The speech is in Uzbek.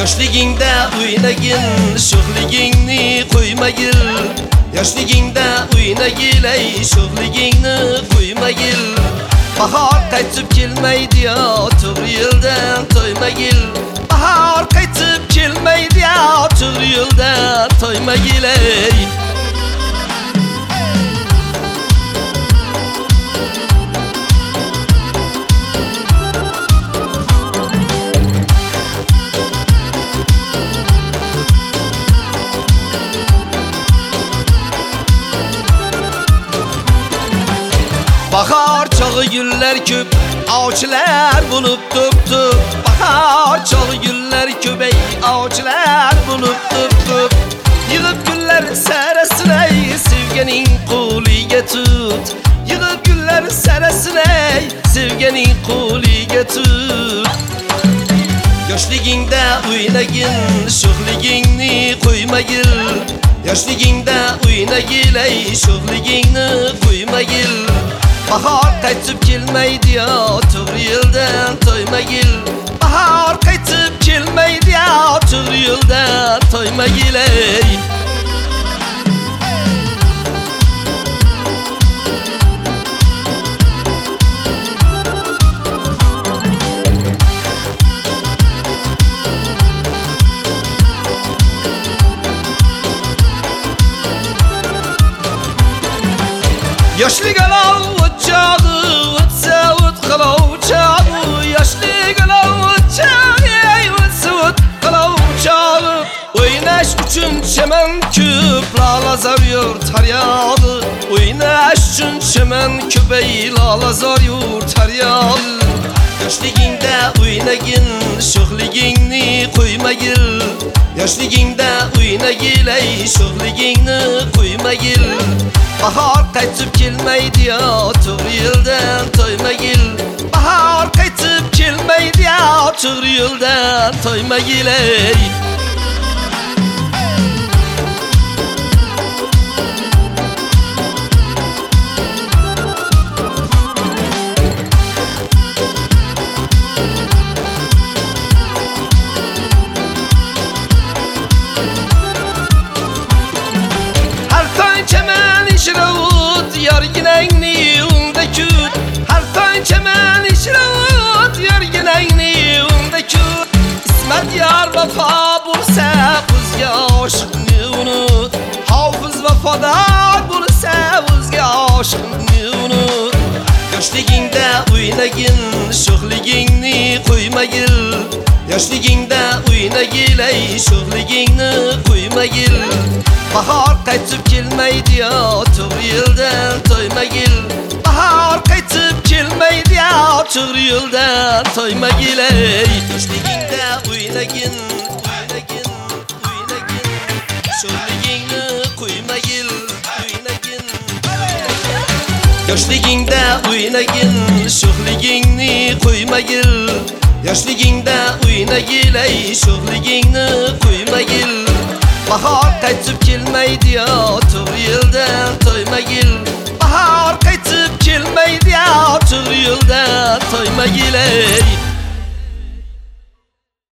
Yoshligingda o'ynagin, sho'xligingni qo'ymagil. Yoshligingda o'ynagil, ey sho'xligingni qo'ymagil. Bahor qaytib kelmaydi yo, to'g'ri yo'ldan to'ymagil. Bahor qaytib kelmaydi yo, to'g'ri yo'ldan to'ymagil ey. Bahar çağı güller köp, ağaçlar bulup tup. Bahar çağı güller köp, ey ağaçlar bulup tup. Yığıp güller seresine, sevgenin koliga tut. Yığıp güller seresine, sevgenin koliga tut. Yoshligingda o'ynagin, sho'xligingni qo'ymagil. Yoshligingda o'ynagil, ey sho'xligingni qo'ymagil. Bahor qaytib kelmaydi yo, to'g'ri yo'ldan to'ymagil. Bahor qaytib kelmaydi yo, to'g'ri yo'ldan to'ymagil ey. Yoshlik olov o'chog'i, o'tsa o't qalov chog'i. Yoshlik olov o'chog'i, o'tsa o't qalov chog'i. O'ynash uchun chaman ko'p, lolazor yurt har yog'i. O'ynash uchun chaman ko'p, ey lolazor yurt har yog'i. Yoshligingda o'ynagin, sho'xligingni qo'ymagil. Yoshligingda o'ynagil, ey sho'xligingni qo'ymagil. Bahor qaytib kelmaydi yo, to'g'ri yo'ldan to'ymagil. Bahor qaytib kelmaydi yo, to'g'ri yo'ldan to'ymagil ey. Yorginangni unda kut, har qancha men ishrat. Yorginangni unda kut. Ismat yor vafo bo'lsa, o'zga oshiqni unut. Hofiz vafodor bo'lsa, o'zga oshiqni unut. Yoshligingda o'ynagin, sho'xligingni qo'ymagil. Yoshligingda o'ynagil, ey sho'xligingni qo'ymagil. Bahor qaytib kelmaydi yo, to'g'ri yo'ldan to'ymagil. Bahor qaytib kelmaydi yo, to'g'ri yo'ldan to'ymagil ey. Yoshligingda o'ynagin, o'ynagin, o'ynagin. Sho'xligingni qo'ymagil, o'ynagin. Yoshligingda o'ynagin, sho'xligingni qo'ymagil. Yoshligingda o'ynagil, ey sho'xligingni qo'ymagil. Bahor qaytib kelmaydi yo, to'g'ri yo'ldan to'ymagil. Bahor qaytib kelmaydi yo, to'g'ri yo'ldan to'ymagil ey.